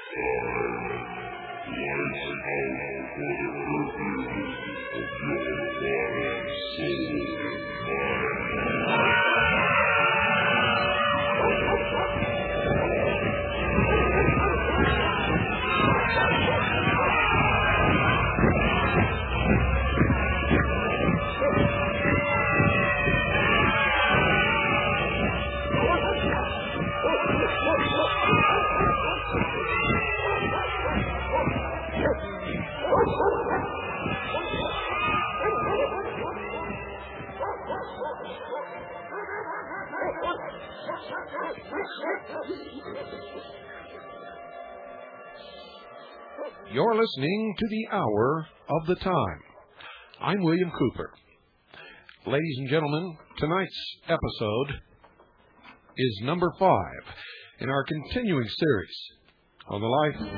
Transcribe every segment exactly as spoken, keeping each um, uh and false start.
You're listening to the Hour of the Time. I'm William Cooper. Ladies and gentlemen, tonight's episode is number five in our continuing series on the life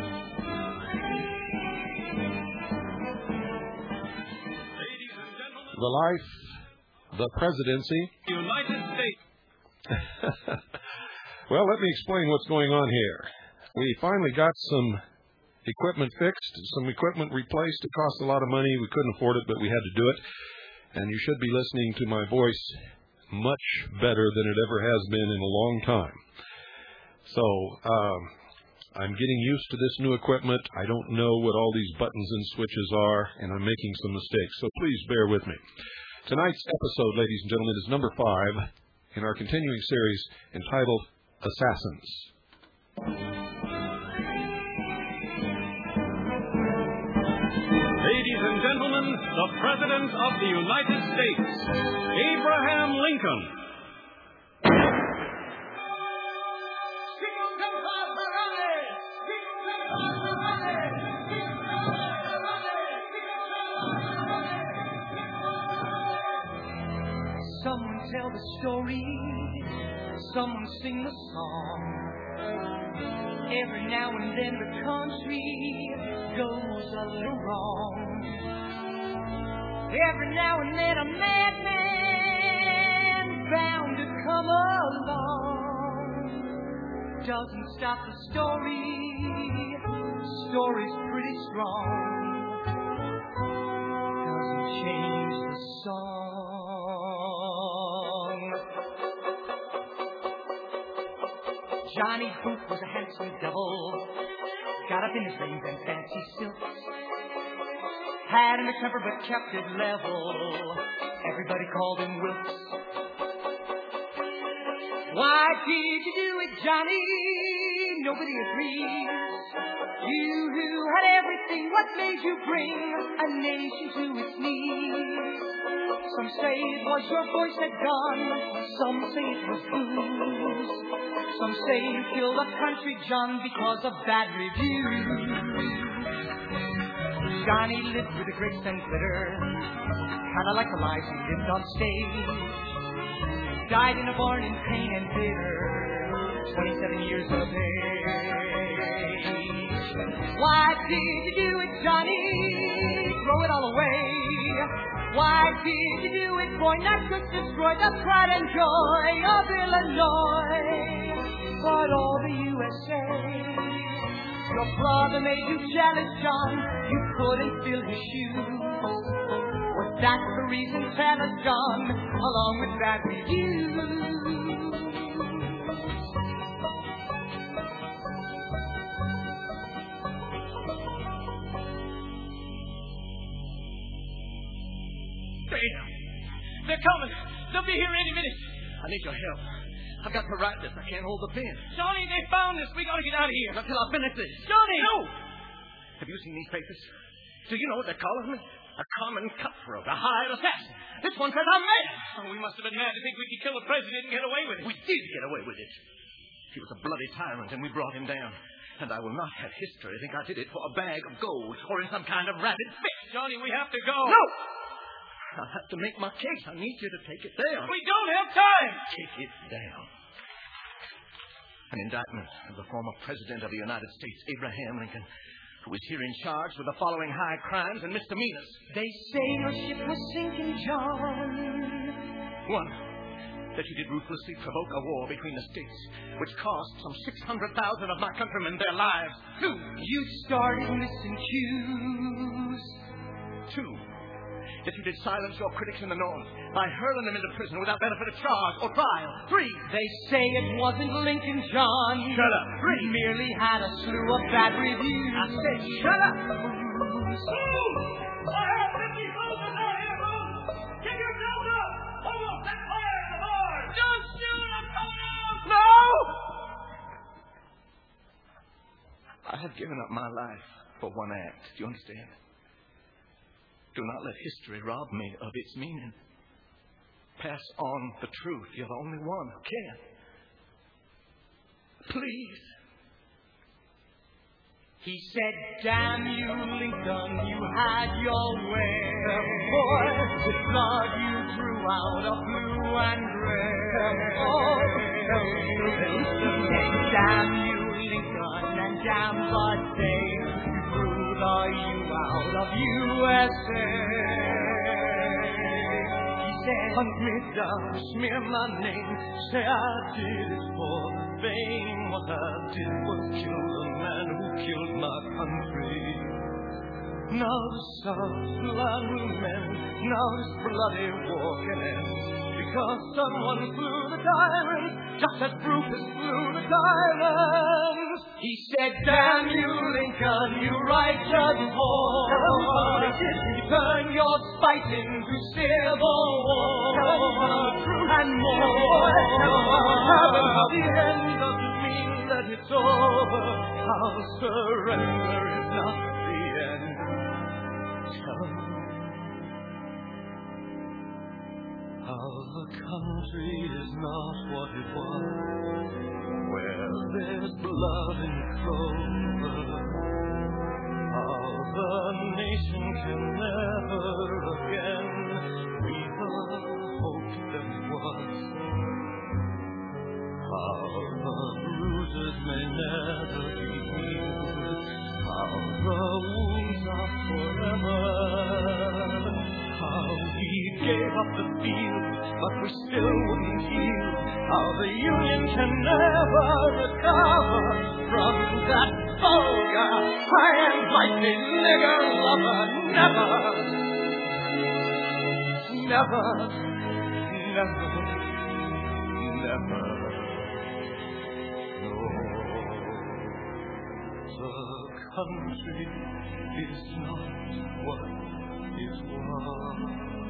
the life, the presidency, United States. Well, let me explain what's going on here. We finally got some equipment fixed, some equipment replaced. It cost a lot of money. We couldn't afford it, but we had to do it. And you should be listening to my voice much better than it ever has been in a long time. So um, I'm getting used to this new equipment. I don't know what all these buttons and switches are, and I'm making some mistakes. So please bear with me. Tonight's episode, ladies and gentlemen, is number five in our continuing series entitled Assassins. Ladies and gentlemen, the President of the United States, Abraham Lincoln. Someone tell the story, someone sing the song. Every now and then the country goes a little wrong. Every now and then a madman bound to come along. Doesn't stop the story, story's pretty strong. Doesn't change the song. Johnny Booth was a handsome devil, got up in his rings and fancy silks, had in a temper but kept it level. Everybody called him Wilkes. Why did you do it, Johnny? Nobody agrees. You who had everything, what made you bring a nation to its knees? Some say it was your voice that gone, some say it was booze. Some say you killed the country, John, because of bad reviews. Johnny lived with a grace and glitter, kind of like the lives he lived on stage. Died in a barn in pain and bitter, twenty-seven years of age. Why did you do it, Johnny? Throw it all away. Why did you do it, boy? Not just destroy the pride and joy of Illinois, but all the U S A. Your brother made you jealous, John. You couldn't fill his shoes. Was that the reason? Tell us, John, along with bad reviews. Damn! They're coming. They'll be here any minute. I need your help. I've got to write this. I can't hold the pen. Johnny, they found us. We gotta get out of here. Not till I finish this. Johnny! No! Have you seen these papers? Do you know what they're calling me? A common cutthroat, a hired assassin. This one says I'm mad. Oh, we must have been mad to think we could kill the president and get away with it. We did get away with it. He was a bloody tyrant, and we brought him down. And I will not have history think I did it for a bag of gold or in some kind of rabid fit. Johnny, we have to go. No! I have to make my case. I need you to take it down. We don't have time. Take it down. An indictment of the former President of the United States, Abraham Lincoln, who is herein charged with the following high crimes and misdemeanors. They say your ship was sinking, John. One, that you did ruthlessly provoke a war between the states, which cost some six hundred thousand of my countrymen their lives. Two, you started missing cues. Two, that you did silence your critics in the North by hurling them into prison without benefit of charge or trial. Three, they say it wasn't Lincoln, John. Shut up. Three, he merely had a slew of bad reviews. I said, shut up. Move! I have fifty soldiers out here, move! Get yourselves up! Almost set fire at the bars! Don't shoot! I'm coming out! No! I have given up my life for one act. Do you understand? Do not let history rob me of its meaning. Pass on the truth. You're the only one who can. Please. He said, damn you, Lincoln, you had your way. The boy, the blood you drew out of blue and gray. The he said, damn you, Lincoln, and damn Bud Day. You threw the U out of U S A. He said, hunt me down, smear my name, say I did it for fame. What I did was kill the man who killed my country. Now the South's land will mend, now this bloody war can end, because someone slew the tyrant, just as Brutus slew the tyrant. He said, damn you, Lincoln, you righteous war. You turn your spite into civil war. And more. Heaven, how the end doesn't mean that it's over. How surrender is not the end. Tell me how the country is not what it was, where there's blood in clover. How the nation can never again be the hope that it was. How the bruises may never be healed. How the wounds are forever. How we gave up the field, but we still wouldn't yield. How the Union can never recover from that vulgar, high and mighty nigger lover. Never, never, never, never. No, the country is not what it was.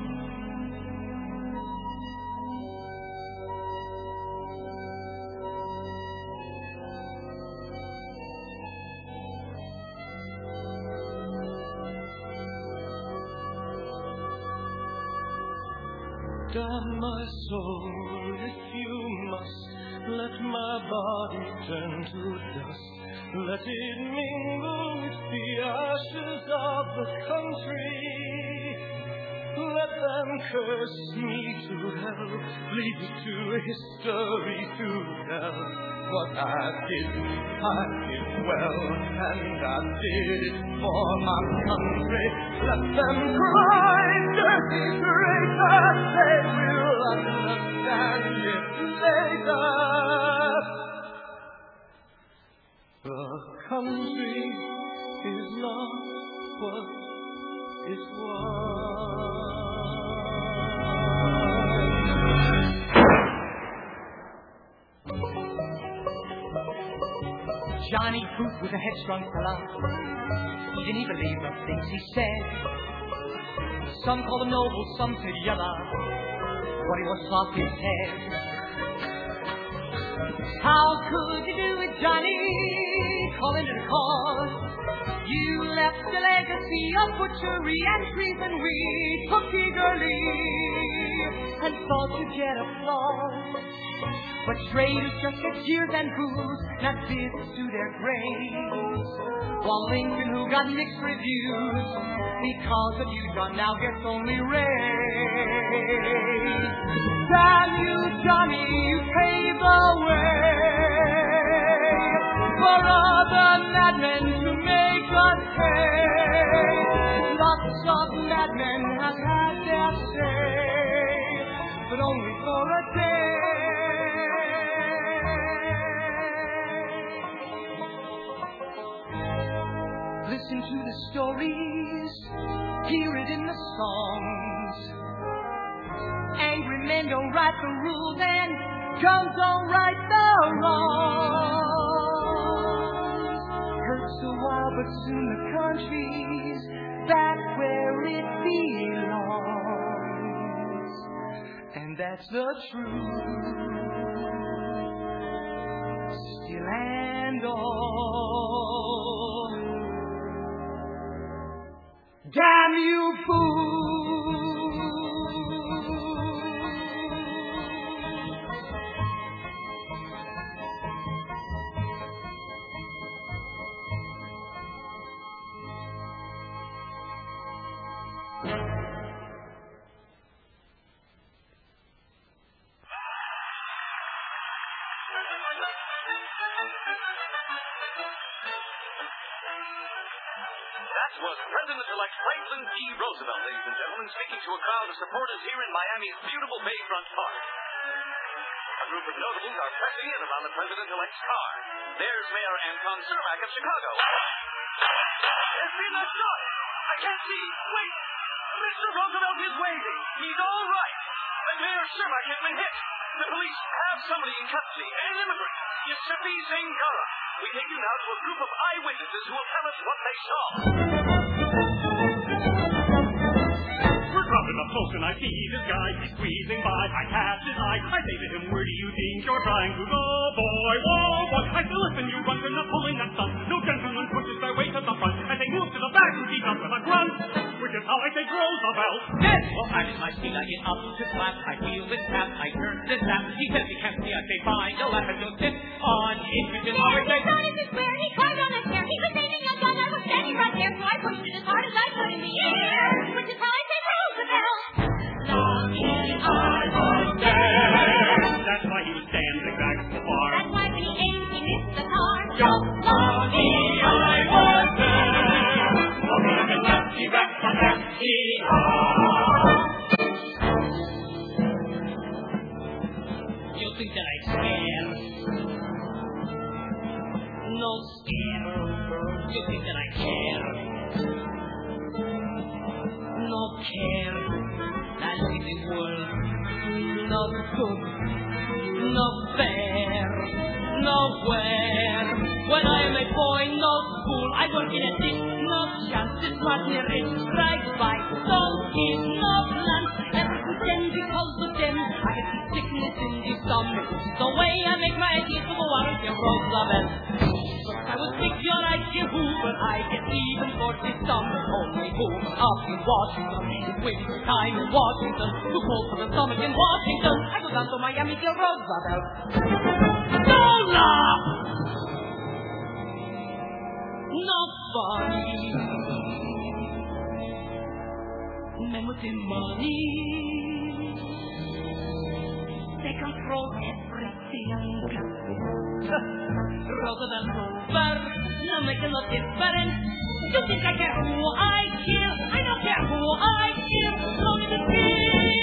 Damn my soul, if you must, let my body turn to dust. Let it mingle with the ashes of the country. Let them curse me to hell, leave it to history to tell. What I did, I did well, and I did it for my country. Let them cry, dirty traitors, they will understand it later. The country is not what it was. Johnny Booth was a headstrong fellow. He didn't even believe the things he said. Some called him noble, some said yellow, but he was soft in his head. How could you do it, Johnny? Call into the cause. You left a legacy of butchery and treason we took eagerly and thought you'd get applause. But traitors just get jeers and boos, not bids to their graves. While Lincoln, who got mixed reviews, because of you, John, now gets only raised. Damn you, Johnny, you paved the way for other madmen to make us pay. Lots of madmen have had their say, but only for a day. Listen to the stories, hear it in the songs. Angry men don't write the rules and guns don't right the wrongs. Hurts a while, but soon the country's back where it belongs. And that's the truth, still and all. Damn you, fool! That was President-elect Franklin D. Roosevelt, ladies and gentlemen, speaking to a crowd of supporters here in Miami's beautiful Bayfront Park. A group of notables are pressing in around the President-elect's car. There's Mayor Anton Cermak of Chicago. There's been a shot. I can't see. Wait. Mister Roosevelt is waving. He's all right. But Mayor Cermak has been hit. The police have somebody in custody, an immigrant. Giuseppe Zangara. We take you now to a group of eyewitnesses who will tell us what they saw. We're dropping up close and I see this guy. He's squeezing by. I catch his eye. I say to him, where do you think you're trying to go, boy? Oh, boy. I say, listen, you runt, you're not pulling that stunt. No gentleman pushes their way to the front. I say, move to the back and keep up with a grunt. Which is how I say Roosevelt. Yes! Well, I'm in my seat. I get up to clap. I feel this tap. I turn this tap. He says he can't see. I say, fine. You'll have to do sit on. If you just always say, This is where he climbed on a stair. He was aiming a gun. I was standing right there, so I pushed it as hard as I could in the air. Which is how I say Roosevelt. Lucky I was there. That's why he was standing back so far. That's why when he aimed, he missed the car. Just lucky I was there. Oh, he's a lucky back from that you think that I scare? No scare. You think that I care? No care. I look at this world. Not good. Not fair. Nowhere. When I am a boy, no school. I work in a ditch. No chance. It's not near it. Right by. Don't eat. No lunch. Everything then because of them. I get the sickness in the stomach. The way I make my ideas for the water here, Roosevelt. But I was big, you're like you, but I get even for this stomach. Only who up in Washington is waiting for time in Washington. Too cold for the stomach in Washington. I go down to Miami, till Roosevelt. Don't laugh! Not funny. Men with the money, they control everything. Roosevelt over, no making no difference. You think I care who I kill? I don't care who I kill, long as it's me.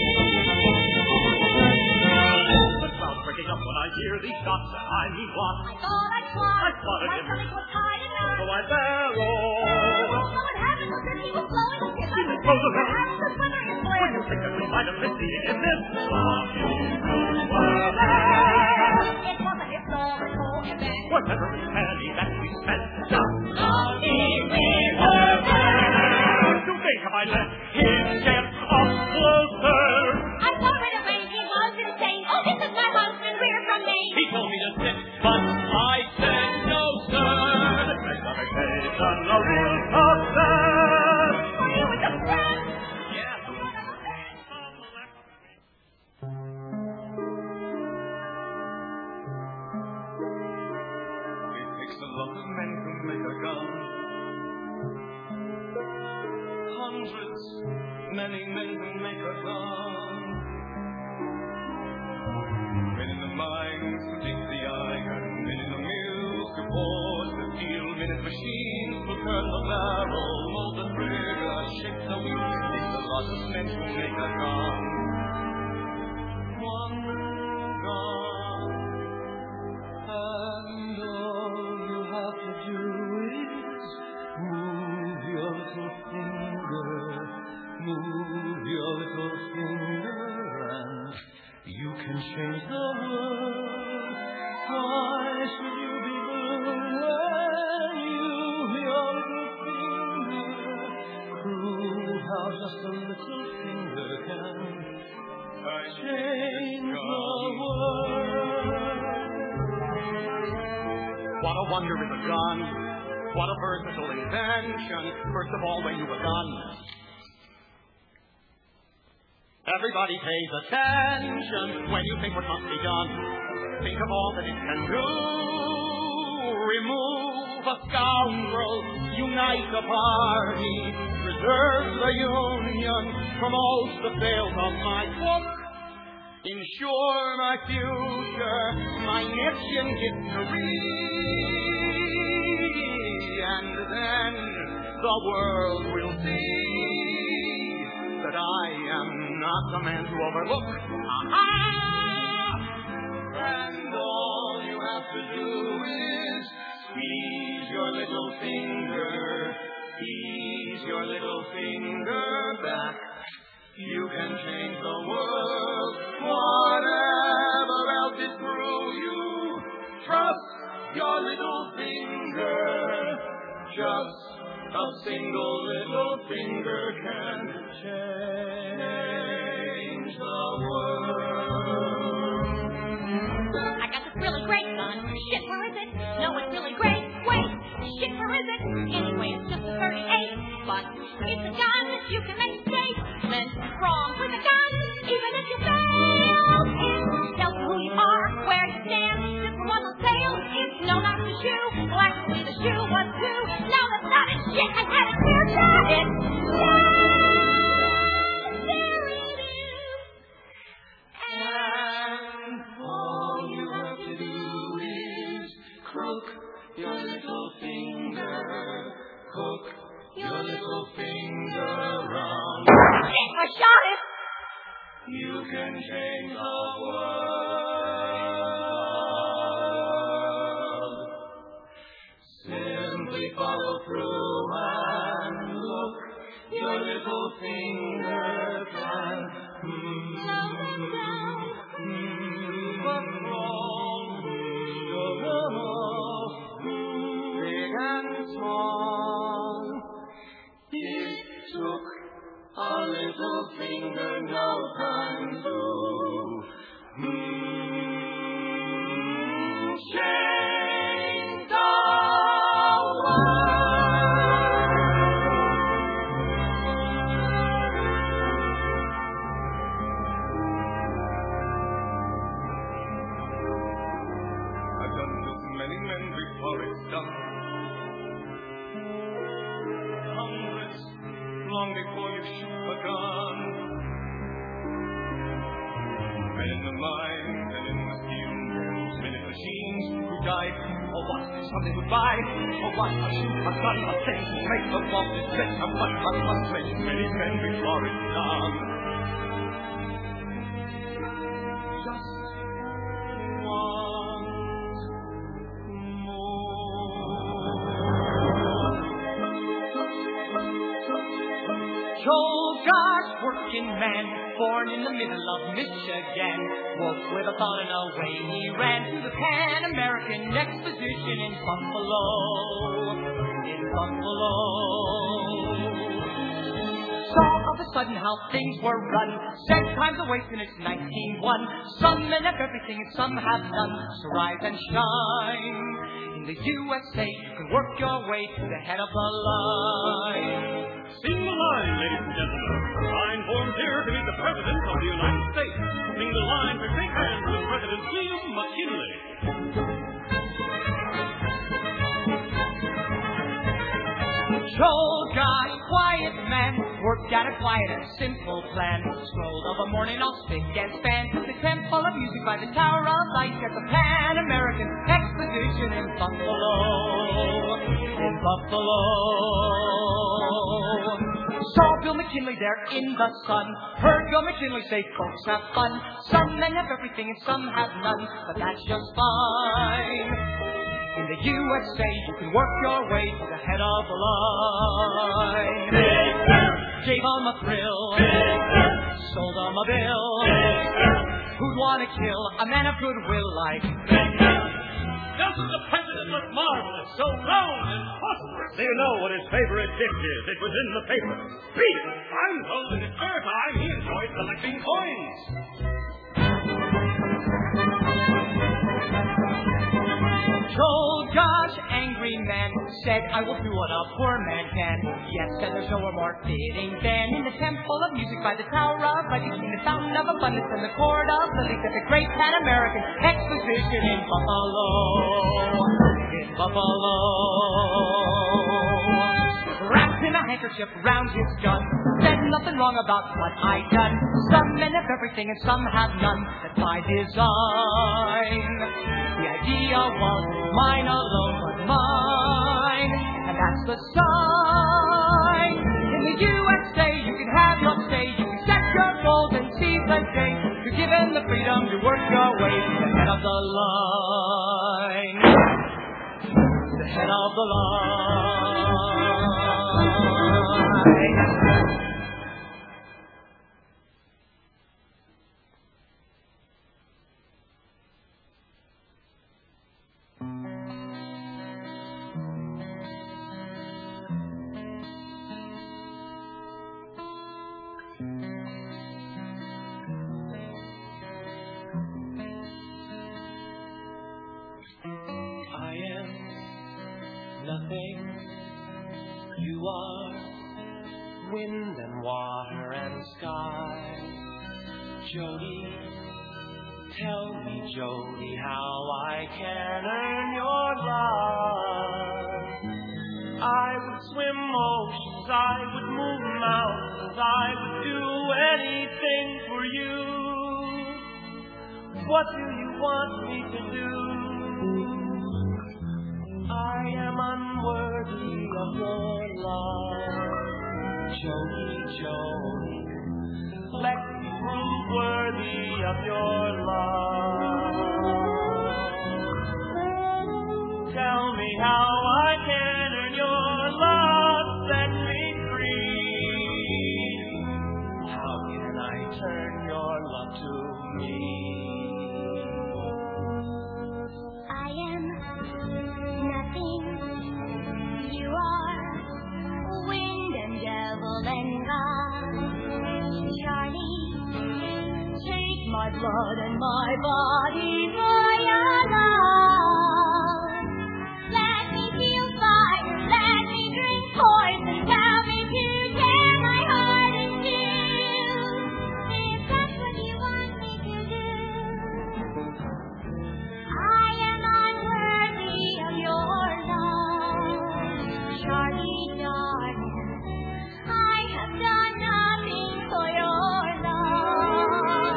The crowd's breaking up when I hear these shots, and I mean what? I thought I'd fly. I spotted My him. stomach was tied and So I... I barrel. So what happened was that he was blowing a kiss. I was Roosevelt. perhaps the weather is When clear. you think that we might have been seeing in this lucky Roosevelt. It was a historical event. Was every penny that we spent just Lucky we were there. To think if I let him get up closer. I saw right away he was insane. Oh, this is my husband, rear from me. He told me to sit, but I said no, sir. This makes our vacation a real success. Were you with the friend? It takes a lot of men to make a gun. Hundreds, many men to make a gun. Men in the mines to dig the iron, men in the mills to forge the steel, men in machines to turn the barrel, mold the trigger, shape the wheel. It takes a lot of men to make a gun. One gun, and all you have to do is move What a wonder is a gun. What a versatile invention. First of all, when you were done, everybody pays attention when you think what must be done. Think of all that it can do. Remove a scoundrel, unite a party, preserve the union from all the fails of my book, ensure my future, my niche in history, and then the world will see that I am not the man to overlook. Aha! And all you have to do is squeeze your little finger, ease your little finger back. You can change the world, whatever else is through you. Trust your little finger, just a single little finger can change the world. I got this really great gun. Shit, where is it? No, it's really great. Wait, shit, where is it? Anyway, it's just a thirty-eight. But it's a gun that you can make statements wrong with a gun. Even if you fail, it tells you who you are, where you stand. This one on sale. It's no, not the shoe. Well, actually, the shoe was too. No, that's not it. Shit, I had it clear shot. It's there it is. And all you have to do is crook your little finger, hook your little finger around. Shit, I shot it. You can change the world. Simply follow through and look. Your little finger can. What's wrong? Big and small. It took a little finger, no time to mm, change the world. I've done this many men before it's done. Hundreds, long before you shoot a gun. Men in the mines and in the steel mills, men in machines who died, or what, something who buy, or what, a shoot, a gun, a thing to make the bosses set a butt, a translation, many men before it's done. Just once Joel Gosh, working man, born in the middle of Michigan, woke with a thought and away he ran to the Pan American Exposition in Buffalo, in Buffalo. Saw of a sudden how things were run, said time's a waste and it's nineteen one. Some men have everything and some have none, so rise and shine. In the U S A, you can work your way to the head of the line. Sing the line, ladies and gentlemen. Line forms here to meet the President of the United States. Sing the line to shake hands with President William McKinley. Joel Gosh, quiet man, worked out a quiet and simple plan. Strolled of a morning all spick and span to the Temple of Music by the Tower of Light at the Pan American Exposition in Buffalo, in Buffalo. Saw Bill McKinley there in the sun. Heard Bill McKinley say, folks have fun. Some men have everything and some have none, but that's just fine. In the U S A, you can work your way to the head of the line. Big Bear! Gave 'em a thrill. Big Bear! Sold 'em a bill. Big Bear! Who'd want to kill a man of goodwill like Big Bear! Doesn't the President look marvelous? So round and prosperous. Do you know what his favorite dish is? It was in the paper. Read it. I'm told in his spare time he enjoys collecting coins. Joel Josh, angry man, said, I will do what a poor man can. Yes, and there's nowhere more fitting than in the temple of music by the Tower of Light, between the fountain of abundance and the court of lilies at the great Pan American Exposition in Buffalo. In Buffalo. Wrapped in a handkerchief round his gun, said nothing wrong about what I'd done. Some men have everything and some have none. That's by design. The idea was mine alone, but mine, and that's the sign. In the U S A, you can have your say, you can set your goals and seize the day. You're given the freedom to work your way to the head of the line. The head of the line. You are wind and water and sky. Jody, tell me, Jody, how I can earn your love. I would swim oceans, I would move mountains, I would do anything for you. What do you want me to do? I am unworthy of your love. Jody, Jody, let me prove worthy of your love. Tell me how I can earn your love, set me free. How can I turn your love to me? I am nothing. You are wind and devil and God. Charlie, take my blood and my body for your love. Let me feel fire, let me drink poison, tell me to tear my heart in two. If that's what you want me to do, I am unworthy of your love. Charlie, darling, I have done nothing for your love.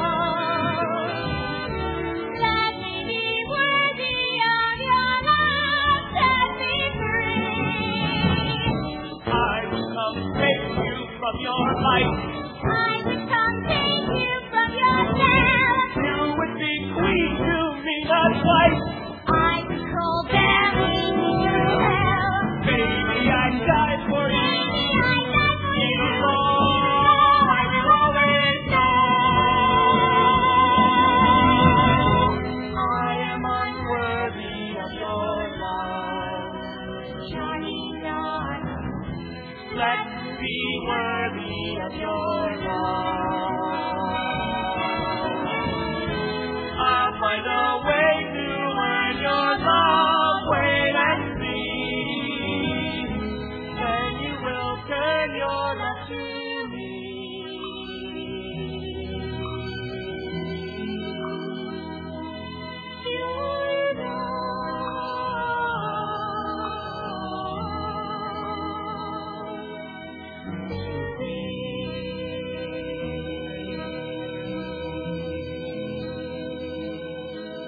Let me be worthy of your love, set me free. I will come take you from your life. I would come take you from yourself. You would be queen to me, not wife. I would crawl barefoot through hell. Baby, I'd die for you. Baby, I'd die for It you. is all I will always know. I am unworthy of your love. Charlie, darling, Let me be worthy of your love. I'll find a way to earn your love. Wait and see. Then you will turn your love to me. your love.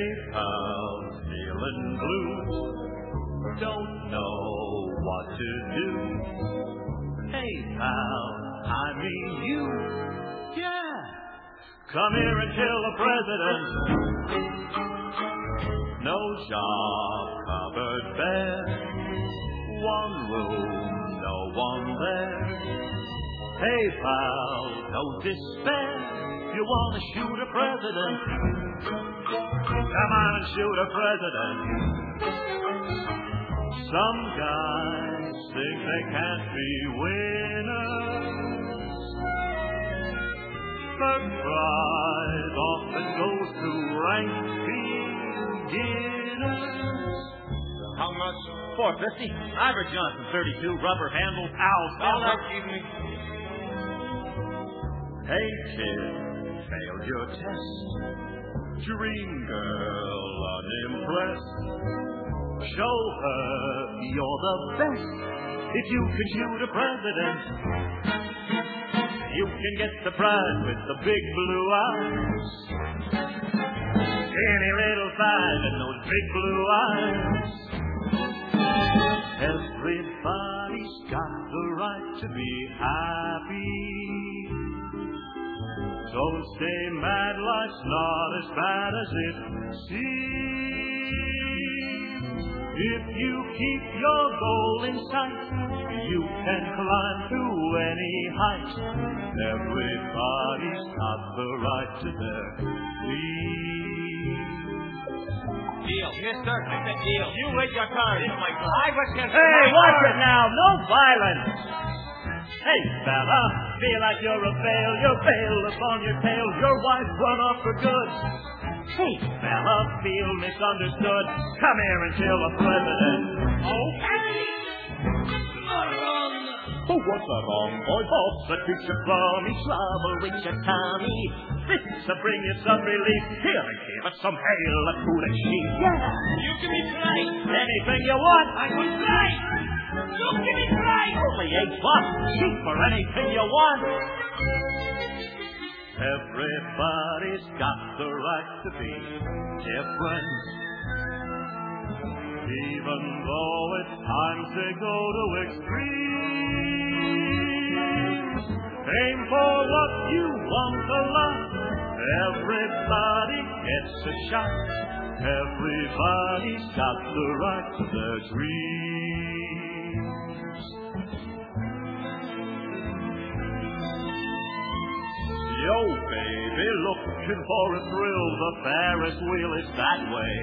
Hey, pal, feeling blue. Don't know what to do. Hey, pal, I mean you. Yeah. Come here and kill the president. No job covered bare. One room, no one there. Hey, pal, don't despair. You want to shoot a president? Come on and shoot a president. Some guys think they can't be winners, but pride often goes to rank beginners. How much? four fifty. Ivor Johnson, thirty-two, rubber handles. Ow, All right, give me. Hey, kid, failed your test. Dream girl unimpressed. Show her you're the best. If you can shoot a president, you can get the prize with the big blue eyes. Any little size and those big blue eyes. Everybody's got the right to be happy. Don't stay mad, life's not as bad as it seems. If you keep your goal in sight, you can climb to any height. Everybody's got the right to their dreams. Deal. Yes, sir. I said deal. You wait your turn. It's my turn. I was just... Hey, watch it now. No violence. Hey, fella, feel like you're a failure. Fail upon your tail. Your wife run off for good. Hey, fella, feel misunderstood. Come here and kill a president. Okay. Oh, what's that wrong, boy? Boss, a creature from each level, reach a Tommy. This will bring you some relief. Here, and give us some hail, a cool and sheep. Yeah. You give me tonight. Anything you want. I will try. You give me tonight. Only eight bucks. Cheap for anything you want. Everybody's got the right to be different. Even though it's times they go to extremes. Aim for what you want a lot. Everybody gets a shot. Everybody's got the right to their dreams. Yo, baby, looking for a thrill. The Ferris wheel is that way.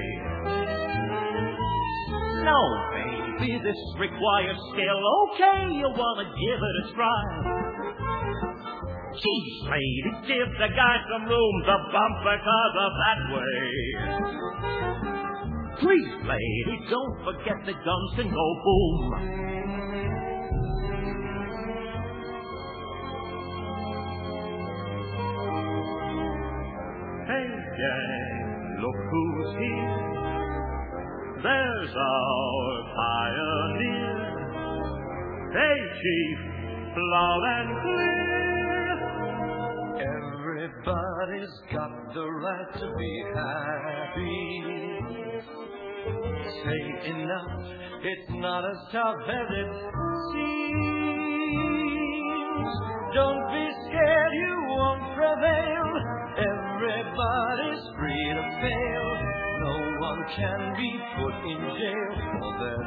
No, baby, this requires skill. Okay, you want to give it a try. Geez, lady, give the guy some room. The bumper cars are that way. Please, lady, don't forget the guns can go boom. Hey, gang, look who's here. There's our pioneer. Hey, Chief, loud and clear. Everybody's got the right to be happy. Say enough, it's not as tough as it seems. Don't be scared, you won't prevail. Everybody's free to fail. No one can be put in jail for their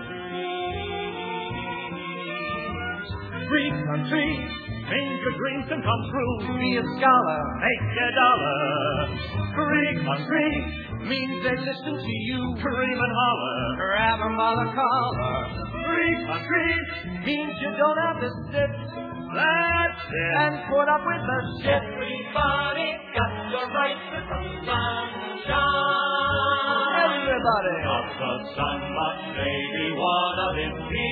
dreams. Free country, means your dreams can come true. Be a scholar, make a dollar. Free country, means they listen to you. Scream and holler, grab 'em by the collar. Free country, means you don't have to sit. That's it. And put up with the shit. Everybody got the right to some sunshine. Everybody got the sun, but maybe one of it be.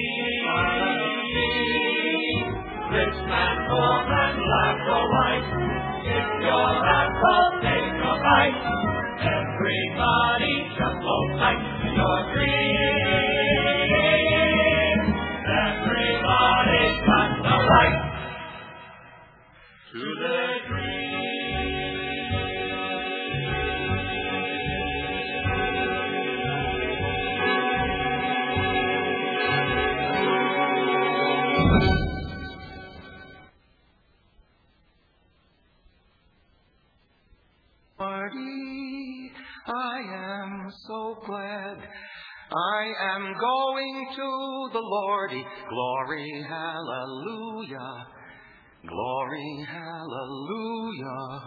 Rich man, poor man, black or white. If you're apple, take a bite. Everybody just hold tight to your dreams. Everybody's got the right to their dreams. Party, I am so glad. I am going to the Lordy. Glory, hallelujah. Glory, hallelujah.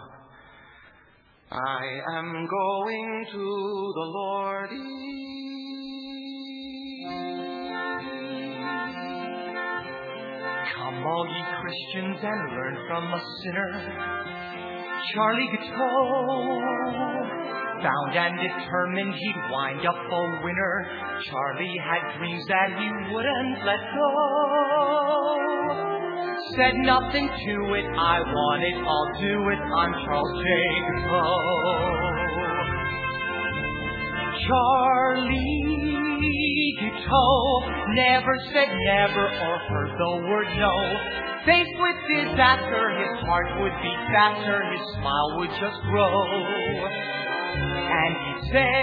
I am going to the Lordy. Come, all ye Christians, and learn from a sinner. Charlie Guiteau, bound and determined he'd wind up a winner. Charlie had dreams that he wouldn't let go. Said nothing to it, I want it, I'll do it, I'm Charles J. Guiteau. Charlie Guiteau never said never or heard the word no. Faced with disaster, his heart would beat faster, his smile would just grow. And he'd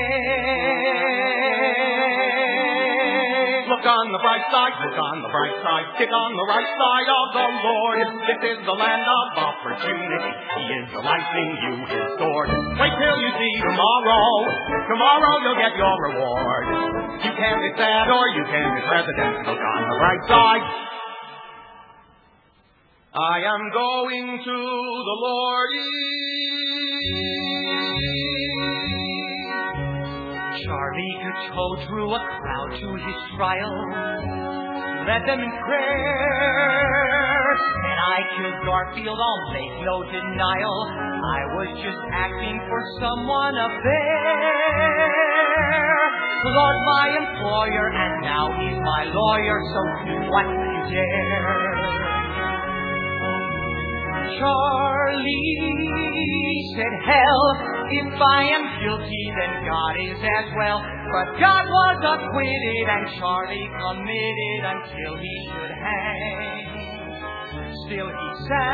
say, look on the bright side, look on the bright side, stick on the right side of the Lord. This is the land of opportunity. He is the lightning, you his sword. Wait till you see tomorrow. Tomorrow you'll get your reward. You can be sad or you can be president. Look on the bright side. I am going to the Lordy. Charlie Guiteau drew a crowd to his trial, led them in prayer. And I killed Garfield, I'll make no denial. I was just acting for someone up there. Lord, my employer, and now he's my lawyer, so do what you dare. Charlie said, hell, if I am guilty, then God is as well. But God was acquitted and Charlie committed until he should hang. Still he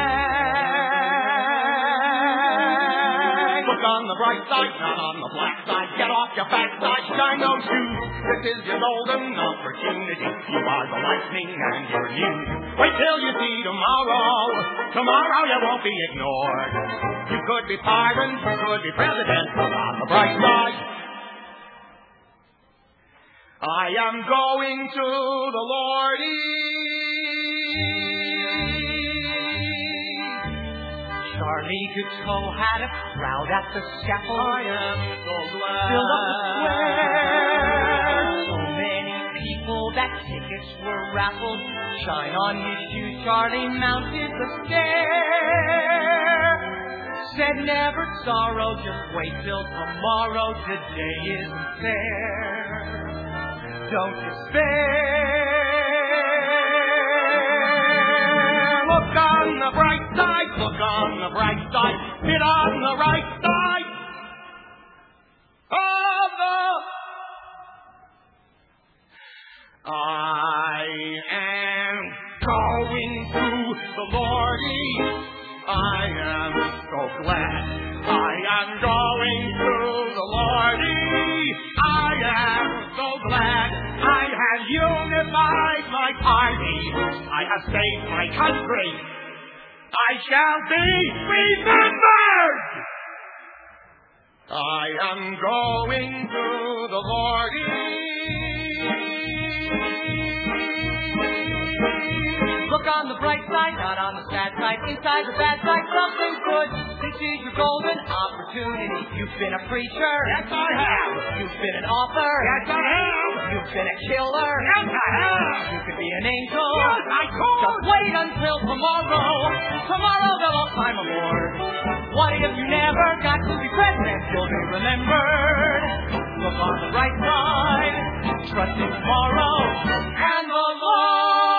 sang. Look on the bright side, not on the black side. Get off your backside, shine those shoes. This is your golden opportunity. You are the lightning and you're new. Wait till you see tomorrow. Tomorrow you won't be ignored. You could be tyrant, you could be president. Look on the bright side. I am going to the Lordy. Charlie Guiteau had a crowd at the scaffold. I am so glad. Filled up the square. So many people that tickets were raffled. Shine on his shoes, Charlie mounted the stair. Said never sorrow, just wait till tomorrow. Today isn't fair. Don't despair. Look on the bright side, look on the bright side, sit on the right side of the... I am going to the Lordy. I am so glad. I am going to the Lordy. I am so glad. I have unified my party. I have saved my country. I shall be remembered. I am going to the Lordy. Look on the bright side, not on the sad side. Inside the bad side, something good. This is your golden opportunity. You've been a preacher. Yes, I have. You've been an author. Yes, I have. You've been a killer. Yes, I have. You could be an angel. Yes, I could. Just wait until tomorrow. Tomorrow they'll all climb aboard. What if you never got to be president? You'll be remembered. Look on the right side. Trust in tomorrow and the Lord.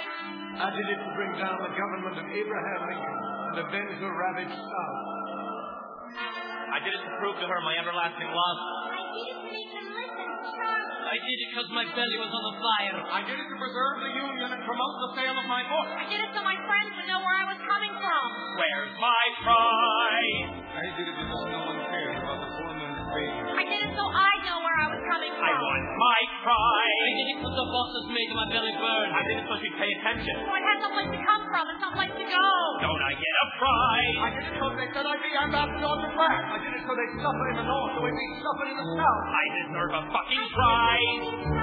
I did it to bring down the government of Abraham Lincoln and avenge the ravaged South. I did it to prove to her my everlasting love. I did it to make them listen, Charlie. I did it because my belly was on the fire. I did it to preserve the union and promote the sale of my book. I did it so my friends would know where I was coming from. Where's my pride? I did it because no one cared about the poor man's baby. I did it so I'd know where I was coming from. I want my pride. I did it because the bosses made my belly burn. I did it so she'd pay attention. So I'd have someplace to come from and someplace to go. Don't I get a prize? I did it so they said I'd be ambassador to France. I did it so they'd suffer in the north, so we'd be suffering in the south. I deserve a fucking prize.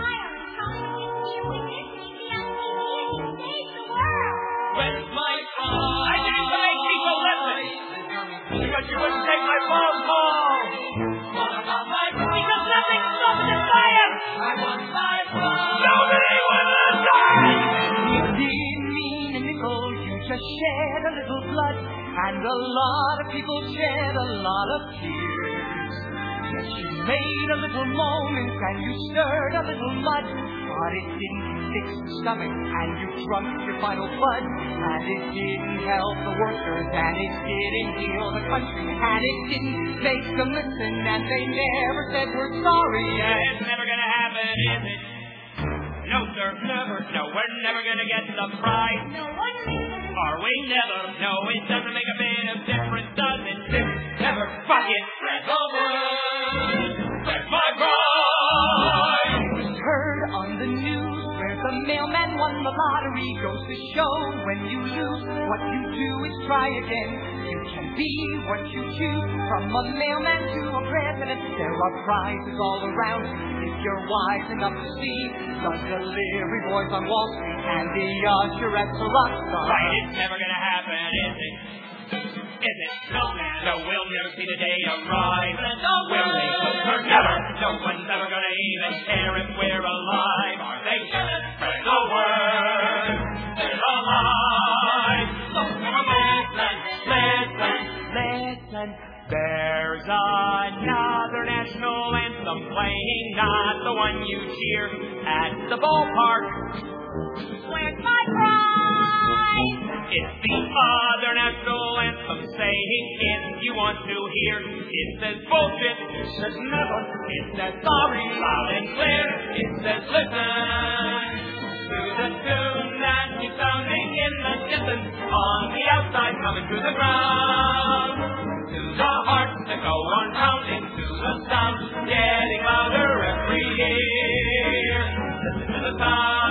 Where's my pride? I did it to make people listen. Because you wouldn't take my phone call. What about my pride? Because nothing stops the fire. I want my pride. Nobody will listen. You didn't mean a nickel, you just shed a little blood, and a lot of people shed a lot of tears. Yes, you made a little moment and you stirred a little mud, but it didn't fix the stomach, and you drunk your final blood, and it didn't help the workers, and it didn't heal the country, and it didn't make them listen, and they never said we're sorry. Yeah, it's never gonna happen, is it? No, sir, never. No, we're never gonna get the prize. No one listens. Are we never? No, it doesn't make a bit of difference, does it? Never. Fuck it. Spread the word. Where's my pride? It was heard on the news where the mailman won the lottery. Goes to show when you lose, what you do is try again. You can be what you choose, from a mailman to a president. There are prizes all around if you're wise enough to see the delivery boys on Wall Street and the usherettes a rock star. Right, it's never gonna happen, is it? Is it? No, no, we'll never see the day arrive. No, will we? We're never. No one's ever gonna even care if we're alive. Are they? Spread the word. They're alive. So listen, listen, Listen, there's another national anthem playing, not the one you cheer at the ballpark. Where's my pride? It's the other national anthem saying, if you want to hear, it says bullshit, it says never, it says sorry, loud and clear, it says listen to the tune that keeps sounding in the distance, on the outside coming through the ground, to the hearts that go on pounding, to the sound getting louder every year. Listen to the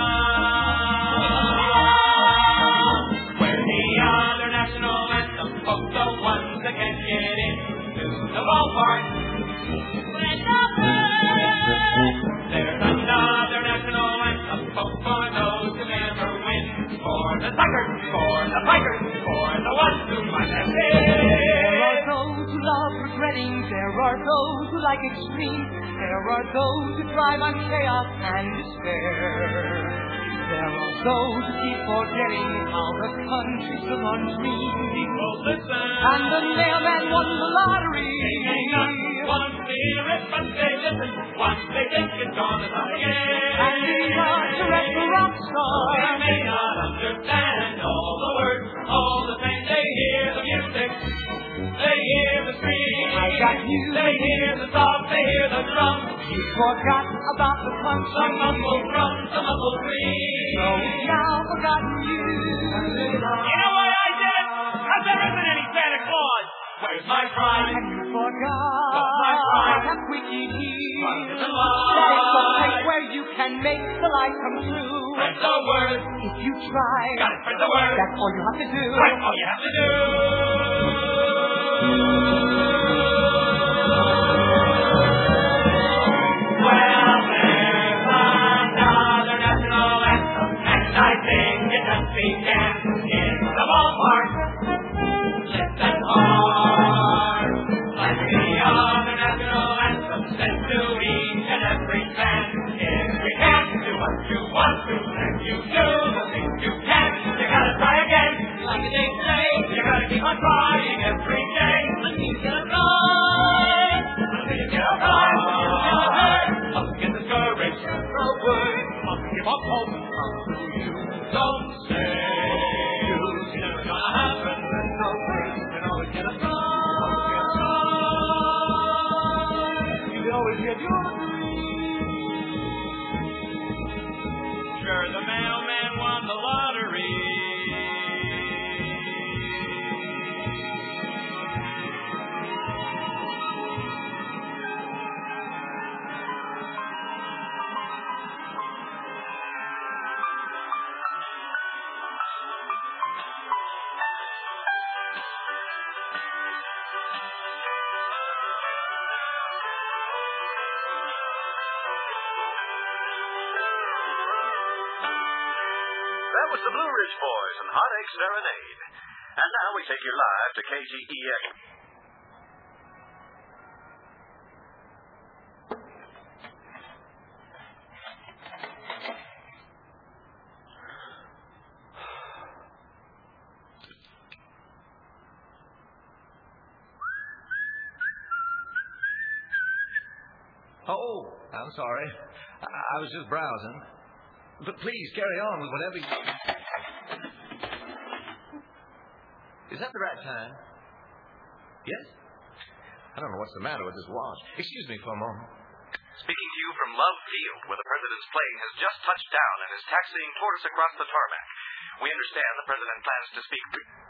sound. We're the other national anthem, folks, the ones that can get in to the ballpark. Spread the word. There's another national anthem, folks, for those who never win. For the suckers, for the bikers, for the ones who might have there are been. those who love regretting, there are those who like extreme, there are those who thrive on chaos and despair. There are those who keep forgetting how the country stood on dreams. Well, listen. And the mailman won the lottery. They may not want to hear it, but they listen. Once they think it's gone, it's not again. And the usherette the rock star. They may not understand all the words, all the things. They hear the music, they hear the scream. I got you. They hear the song, they hear the drum. You forgot about the country. Some mumble drum, some mumble scream. So it's now forgotten you. You know why I did it? Because there isn't any Santa Claus. Where's my pride? And you forgot What's my pride? that wiki here. Pride is That alive. is the place where you can make the light come true. Spread the word. If you try, Gotta spread the word. that's all you have to do. That's all you have to do. Well, there's another national anthem, and I think it just began in the ballpark. Listen hard, like the other national anthem said to each and every fan. If you can't do what you want to, then you do the things you can. You gotta try again, like they say. You gotta keep on trying every day until you get a prize. Until you get a prize, until you get a hurt. Must get discouraged, no word. Must give up hope until you don't say. It's never gonna happen, there's no way. You can always get a prize. Always get a prize. that was the Blue Ridge Boys and Heartache Serenade. And now we take you live to K G E X. Oh, I'm sorry. I, I was just browsing. But please, carry on with whatever you... Is that the right time? Yes? I don't know what's the matter with this watch. Excuse me for a moment. Speaking to you from Love Field, where the President's plane has just touched down and is taxiing toward us across the tarmac. We understand the President plans to speak...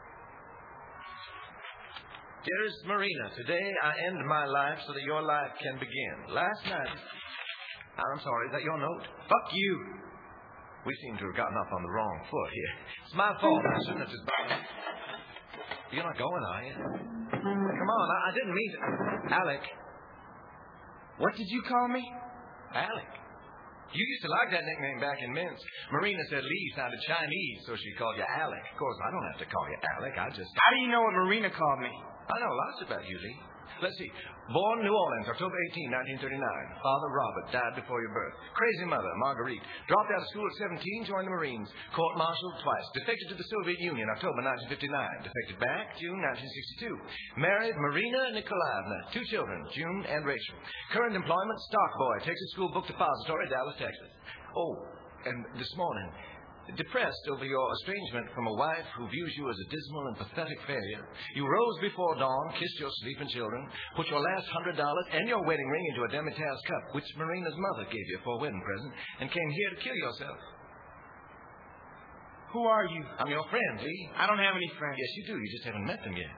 Dearest Marina, today I end my life so that your life can begin. Last night... I'm sorry, is that your note? Fuck you. We seem to have gotten off on the wrong foot here. It's my fault. I shouldn't have just... You're not going, are you? Come on, I, I didn't mean to... Alec. What did you call me? Alec. You used to like that nickname back in Minsk. Marina said Lee sounded Chinese, so she called you Alec. Of course, I don't have to call you Alec. I just... How do you know what Marina called me? I know lots about you, Lee. Let's see. Born New Orleans, October eighteenth, nineteen thirty-nine. Father Robert died before your birth. Crazy mother, Marguerite. Dropped out of school at seventeen, joined the Marines. Court-martialed twice. Defected to the Soviet Union, October nineteen fifty-nine. Defected back, June nineteen sixty-two. Married Marina Nikolaevna. Two children, June and Rachel. Current employment, stock boy. Texas School Book Depository, Dallas, Texas. Oh, and this morning... Depressed over your estrangement from a wife who views you as a dismal and pathetic failure, you rose before dawn, kissed your sleeping children, put your last hundred dollars and your wedding ring into a Demeter's cup, which Marina's mother gave you for a wedding present, and came here to kill yourself. Who are you? I'm your friend, Lee. I don't have any friends. Yes, you do. You just haven't met them yet.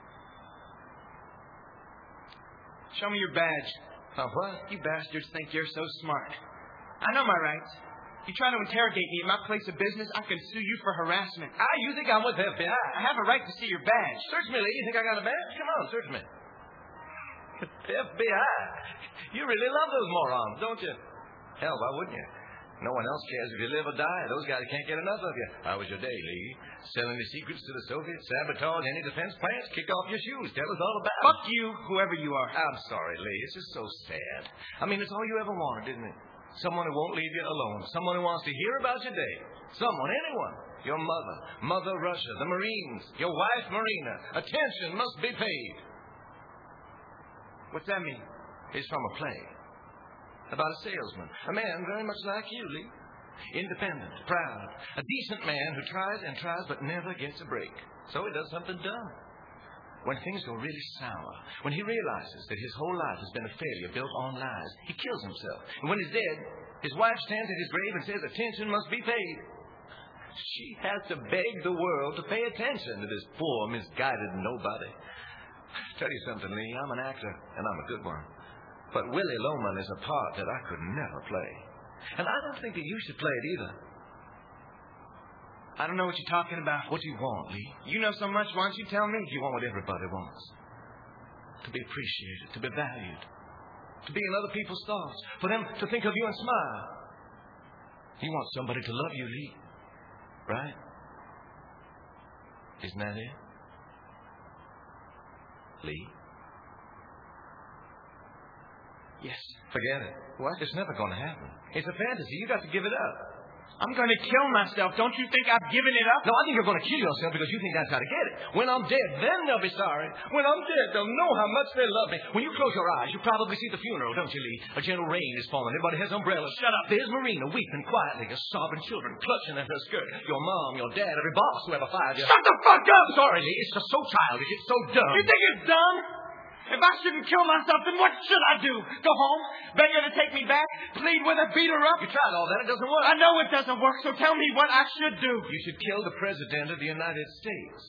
Show me your badge. Uh, what? You bastards think you're so smart. I know my rights. You try to interrogate me at my place of business, I can sue you for harassment. Ah, you think I'm with the F B I? I have a right to see your badge. Search me, Lee. You think I got a badge? Come on, search me. F B I? You really love those morons, don't you? Hell, why wouldn't you? No one else cares if you live or die. Those guys can't get enough of you. How was your day, Lee? Selling the secrets to the Soviets? Sabotage any defense plants? Kick off your shoes? Tell us all about it. Fuck you, whoever you are. I'm sorry, Lee. It's just so sad. I mean, it's all you ever wanted, isn't it? Someone who won't leave you alone. Someone who wants to hear about your day. Someone, anyone. Your mother. Mother Russia. The Marines. Your wife, Marina. Attention must be paid. What's that mean? It's from a play. About a salesman. A man very much like you, Lee. Independent. Proud. A decent man who tries and tries but never gets a break. So he does something dumb. When things go really sour, when he realizes that his whole life has been a failure built on lies, he kills himself. And when he's dead, his wife stands at his grave and says attention must be paid. She has to beg the world to pay attention to this poor, misguided nobody. Tell you something, Lee, I'm an actor, and I'm a good one. But Willie Loman is a part that I could never play. And I don't think that you should play it either. I don't know what you're talking about. What do you want, Lee? You know so much. Why don't you tell me? You want what everybody wants. To be appreciated, to be valued, to be in other people's thoughts, for them to think of you and smile. You want somebody to love you, Lee. Right? Isn't that it? Lee? Yes. Forget it. What? It's never going to happen. It's a fantasy. You got to give it up. I'm going to kill myself. Don't you think I've given it up? No, I think you're going to kill yourself because you think that's how to get it. When I'm dead, then they'll be sorry. When I'm dead, they'll know how much they love me. When you close your eyes, you probably see the funeral, don't you, Lee? A gentle rain is falling. Everybody has umbrellas. Shut up. There's Marina weeping quietly. Your sobbing children clutching at her skirt. Your mom, your dad, every boss who ever fired you. Shut the fuck up! Sorry, Lee. It's just so childish. It's so dumb. You think it's dumb? If I shouldn't kill myself, then what should I do? Go home? Beg her to take me back? Plead with her? Beat her up? You tried all that. It doesn't work. I know it doesn't work, so tell me what I should do. You should kill the President of the United States.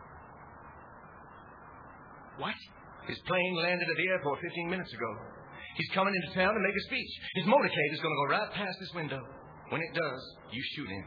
What? His plane landed at the airport fifteen minutes ago. He's coming into town to make a speech. His motorcade is going to go right past this window. When it does, you shoot him.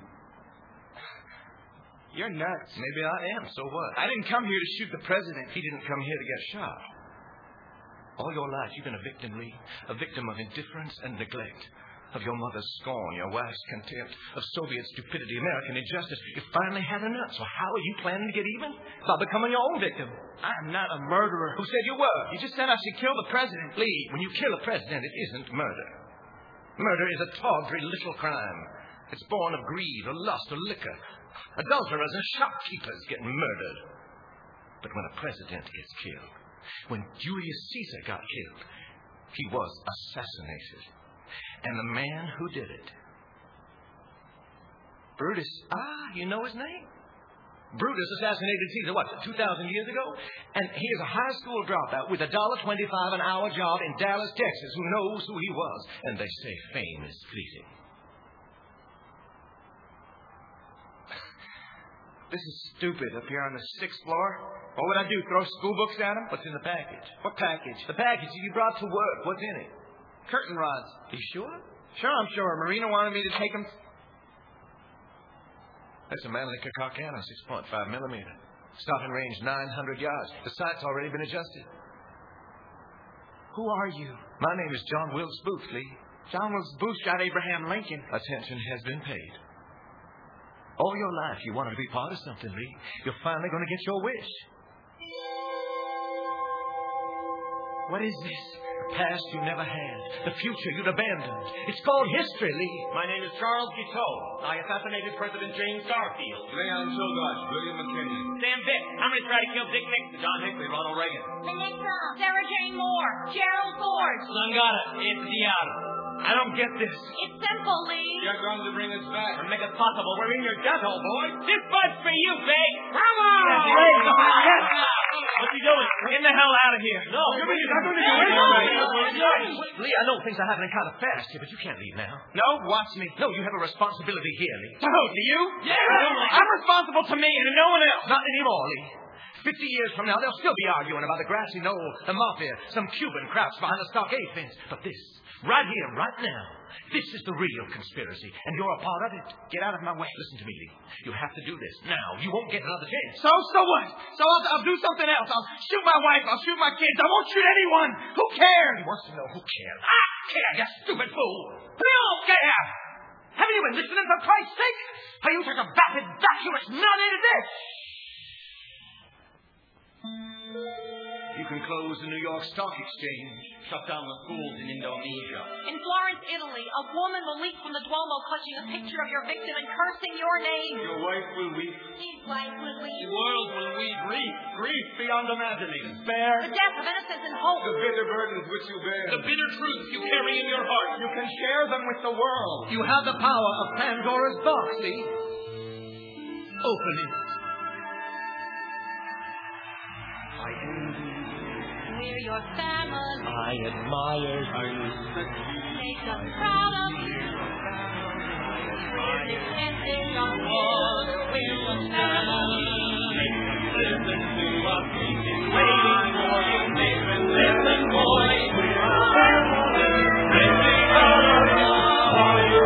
You're nuts. Maybe I am. So what? I didn't come here to shoot the president. He didn't come here to get shot. All your life, you've been a victim, Lee. A victim of indifference and neglect. A Of your mother's scorn, your wife's contempt, of Soviet stupidity, American injustice. You finally had enough. So how are you planning to get even? By becoming your own victim. I'm not a murderer. Who said you were? You just said I should kill the president. Lee, when you kill a president, it isn't murder. Murder is a tawdry little crime. It's born of greed or lust or liquor. Adulterers and shopkeepers get murdered. But when a president is killed, when Julius Caesar got killed, he was assassinated. And the man who did it, Brutus, ah, you know his name? Brutus assassinated Caesar, what, two thousand years ago? And he is a high school dropout with a one dollar twenty-five an hour job in Dallas, Texas, who knows who he was. And they say fame is fleeting. This is stupid up here on the sixth floor. What would I do, throw school books at him? What's in the package? What package? The package you brought to work. What's in it? Curtain rods. You sure? Sure, I'm sure. Marina wanted me to take them. That's a Mannlicher Carcano, six point five millimeter. Starting range nine hundred yards. The sight's already been adjusted. Who are you? My name is John Wilkes Booth, Lee. John Wilkes Booth shot Abraham Lincoln. Attention has been paid. All your life you wanted to be part of something, Lee. You're finally going to get your wish. What is this? The past you never had. The future you'd abandoned. It's called history, Lee. My name is Charles Guiteau. I assassinated President James Garfield. Leon Czolgosz, William McKinley. Sam Vick. I'm going to try to kill Dick Nixon. John Hinckley, Ronald Reagan. Melissa, Sarah Jane Moore, Gerald Ford. Langata, Anthony Diallo. I don't get this. It's simple, Lee. You're going to bring us back. And make it possible. We're in your death hole, boy. This bud's for you, babe. Come on! Yes. What's he doing? Get the hell out of here. No. You're not going to do anything. Lee, I know things are happening kind of fast here, but you can't leave now. No, watch me. No, you have a responsibility here, Lee. To who? To you? Yeah. I'm responsible to me and to no one else. Not anymore, Lee. Fifty years from now, they'll still be arguing about the grassy knoll, the mafia, some Cuban crouched behind the stockade fence. But this, right here, right now, this is the real conspiracy, and you're a part of it. Get out of my way. Listen to me, Lee. You have to do this now. You won't get another chance. So, so what? So I'll, I'll do something else. I'll shoot my wife. I'll shoot my kids. I won't shoot anyone. Who cares? He wants to know who cares. I care, you stupid fool. We all care. Haven't you been listening, for Christ's sake? Are you such a vapid, vacuous nut into this? You can close the New York Stock Exchange. Shut down the schools in Indonesia. In Florence, Italy, a woman will leap from the Duomo clutching a picture of your victim and cursing your name. Your wife will weep. His wife will The weep. world will weep. Grief. Grief beyond imagining. Despair. The death of innocence and hope. The bitter burdens which you bear. The bitter truth you carry in your heart. You can share them with the world. You have the power of Pandora's box, Lee. Open it. I envy. We're your family. I admire you. Make us proud of you. We're defending our cause. We're your family. Listen to us, we've been waiting for you. Listen, listen, boy. We're a family. Listen, brother, all you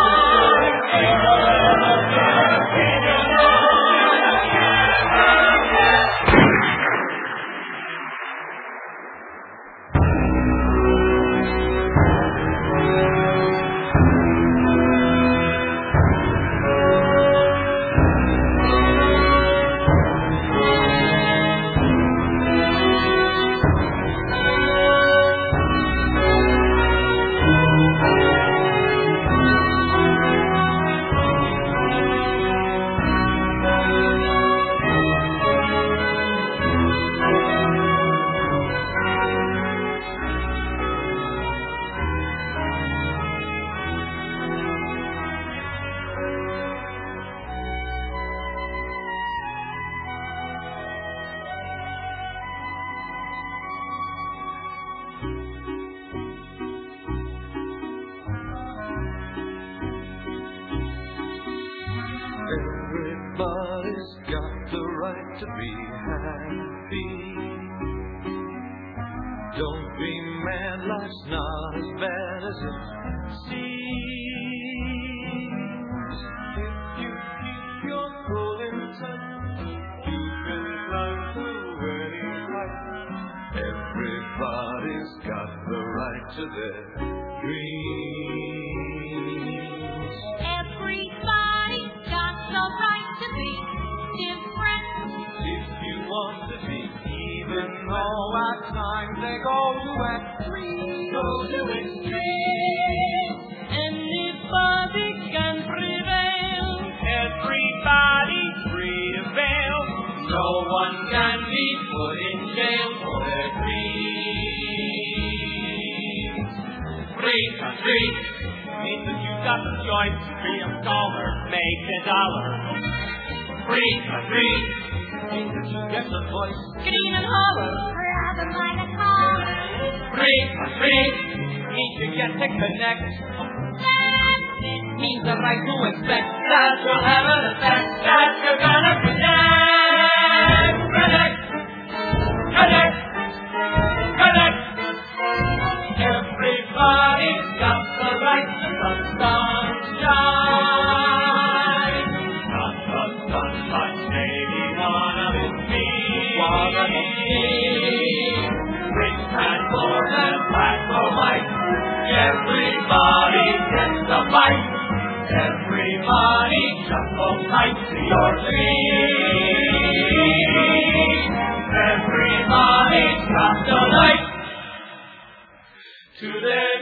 Everybody's got the right to be happy. Don't be mad, life's not as bad as it seems. If you keep your cool in touch, you can climb through any height. Everybody's got the right to their dreams. at times they go to extremes. Go to extremes. Anybody can prevail. Everybody's free to fail. No one can be put in jail for their dreams. Free country Means that you've got the choice. Be a scholar, make a dollar. Free country Means that you get the voice. Scream and holler. Grab him by the collar. Free country Means you get to connect. That's it. Means the right to inspect. that will have an effect that you're gonna connect. Connect. Connect. Connect. Everybody's got the right to the sunshine. Not the sunlight, maybe one of its beams. One of its beams. Rich and poor and black or white. Everybody gets a bite. Everybody just hold tight to your dreams. Everybody's got the right to their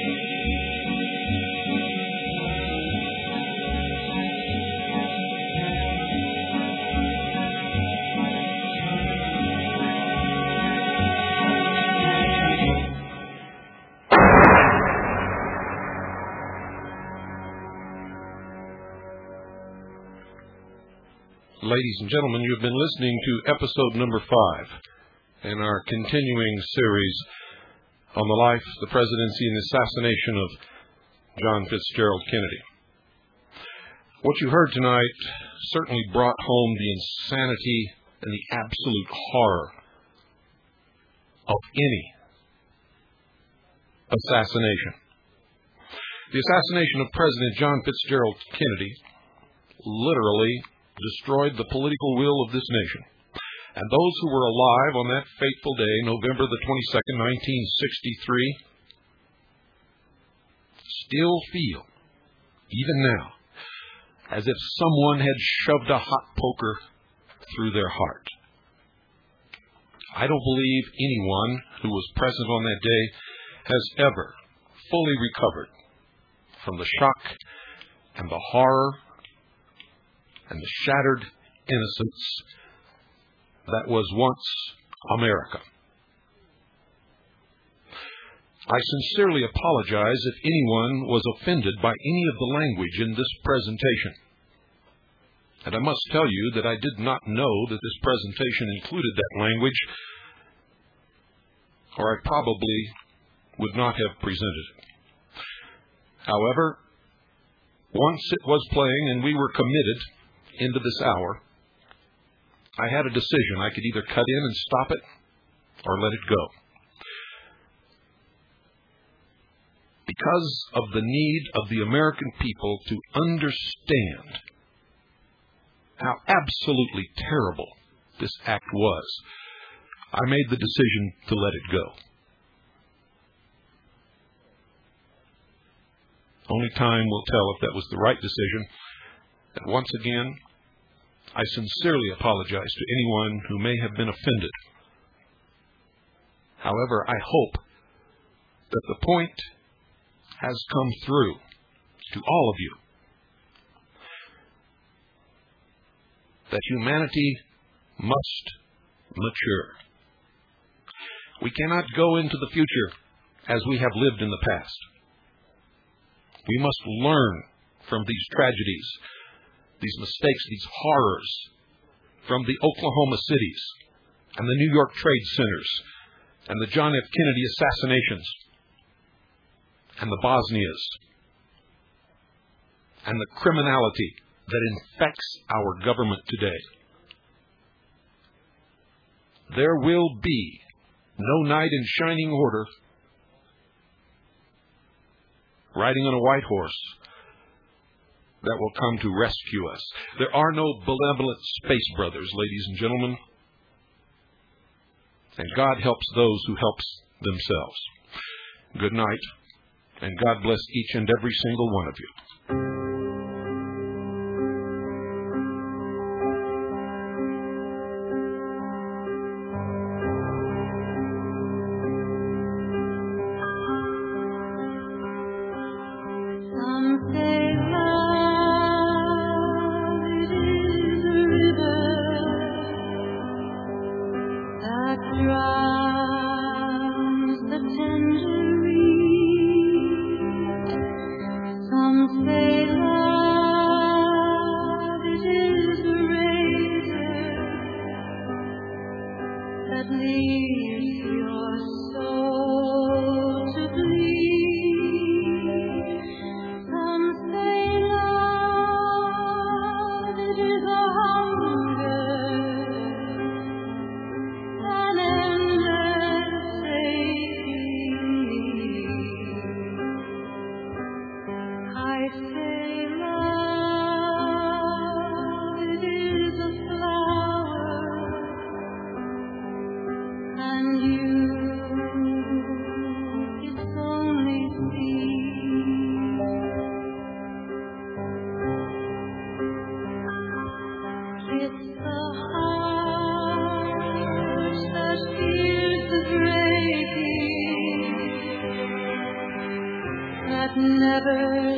Ladies and gentlemen, you've been listening to episode number five in our continuing series on the life, the presidency, and the assassination of John Fitzgerald Kennedy. What you heard tonight certainly brought home the insanity and the absolute horror of any assassination. The assassination of President John Fitzgerald Kennedy literally destroyed the political will of this nation. And those who were alive on that fateful day, November the twenty-second, nineteen sixty-three, still feel, even now, as if someone had shoved a hot poker through their heart. I don't believe anyone who was present on that day has ever fully recovered from the shock and the horror and the shattered innocence that was once America. I sincerely apologize if anyone was offended by any of the language in this presentation. And I must tell you that I did not know that this presentation included that language, or I probably would not have presented it. However, once it was playing and we were committed into this hour, I had a decision. I could either cut in and stop it or let it go. Because of the need of the American people to understand how absolutely terrible this act was, I made the decision to let it go. Only time will tell if that was the right decision. And once again, I sincerely apologize to anyone who may have been offended. However, I hope that the point has come through to all of you that humanity must mature. We cannot go into the future as we have lived in the past. We must learn from these tragedies, these mistakes, these horrors from the Oklahoma cities and the New York trade centers and the John F. Kennedy assassinations and the Bosnias and the criminality that infects our government today. There will be no knight in shining order riding on a white horse that will come to rescue us. There are no benevolent space brothers, ladies and gentlemen. And God helps those who help themselves. Good night, and God bless each and every single one of you. crowns the tender reed. Some say love it is a razor that leaves your soul to bleed. Some say love it is a hunger, an endless aching need. I say love it is a flower, and you its only seed. It's the heart that feels the breaking, that never